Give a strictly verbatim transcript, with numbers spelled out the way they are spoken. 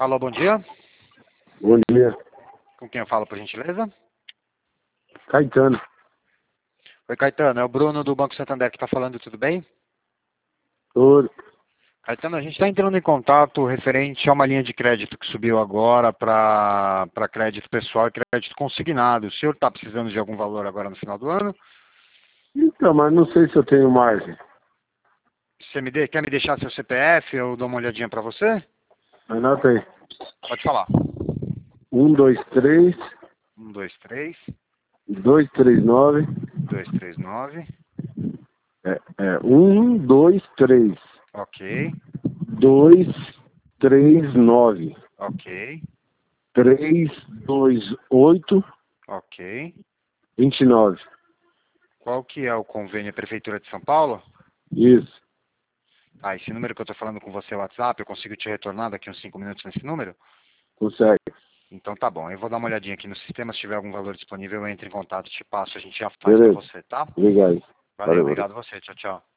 Alô, bom dia. Bom dia. Com quem eu falo, por gentileza? Caetano. Oi, Caetano, é o Bruno do Banco Santander que está falando, tudo bem? Tudo. Caetano, a gente está entrando em contato referente a uma linha de crédito que subiu agora para crédito pessoal e crédito consignado. O senhor está precisando de algum valor agora no final do ano? Então, mas não sei se eu tenho margem. Você me de... quer me deixar seu C P F? Eu dou uma olhadinha para você? Anota aí. Pode falar. Um, dois, três, Um, dois, três, dois, três, nove. dois, três, nove. É, é, um, dois, três, Ok, dois, três, nove, ok, três, dois, oito, ok. vinte e nove. Qual que é o convênio Prefeitura de São Paulo? Isso. Ah, esse número que eu estou falando com você é o WhatsApp, eu consigo te retornar daqui uns cinco minutos nesse número? Consegue. Então tá bom, eu vou dar uma olhadinha aqui no sistema, se tiver algum valor disponível eu entro em contato, te passo, a gente já faz para Beleza. você, tá? Liga aí. Valeu, Valeu, valeu. obrigado a você, tchau, tchau.